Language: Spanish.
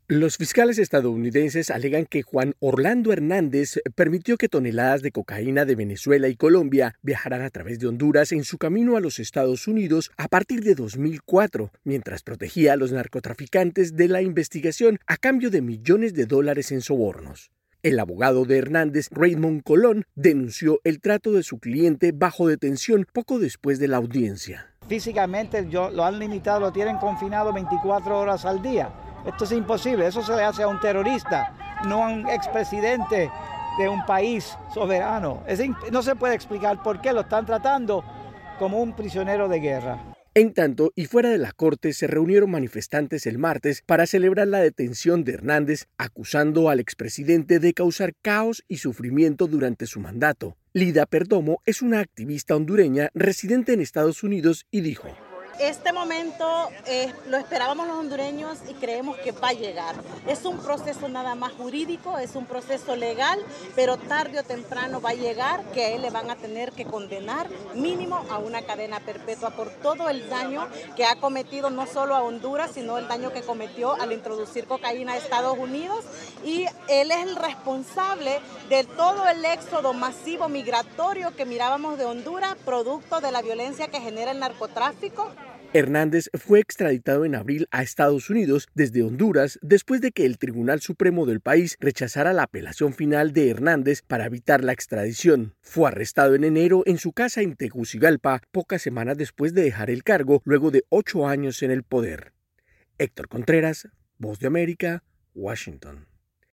Los fiscales estadounidenses alegan que Juan Orlando Hernández permitió que toneladas de cocaína de Venezuela y Colombia viajaran a través de Honduras en su camino a los Estados Unidos a partir de 2004, mientras protegía a los narcotraficantes de la investigación a cambio de millones de dólares en sobornos. El abogado de Hernández, Raymond Colón, denunció el trato de su cliente bajo detención poco después de la audiencia. Físicamente lo han limitado, lo tienen confinado 24 horas al día. Esto es imposible, eso se le hace a un terrorista, no a un expresidente de un país soberano. No se puede explicar por qué lo están tratando como un prisionero de guerra. En tanto, y fuera de la corte, se reunieron manifestantes el martes para celebrar la detención de Hernández, acusando al expresidente de causar caos y sufrimiento durante su mandato. Lida Perdomo es una activista hondureña residente en Estados Unidos y dijo: Este momento lo esperábamos los hondureños y creemos que va a llegar. Es un proceso nada más jurídico, es un proceso legal, pero tarde o temprano va a llegar que a él le van a tener que condenar mínimo a una cadena perpetua por todo el daño que ha cometido no solo a Honduras, sino el daño que cometió al introducir cocaína a Estados Unidos. Y él es el responsable de todo el éxodo masivo migratorio que mirábamos de Honduras, producto de la violencia que genera el narcotráfico. Hernández fue extraditado en abril a Estados Unidos desde Honduras después de que el Tribunal Supremo del país rechazara la apelación final de Hernández para evitar la extradición. Fue arrestado en enero en su casa en Tegucigalpa, pocas semanas después de dejar el cargo luego de 8 años en el poder. Héctor Contreras, Voz de América, Washington.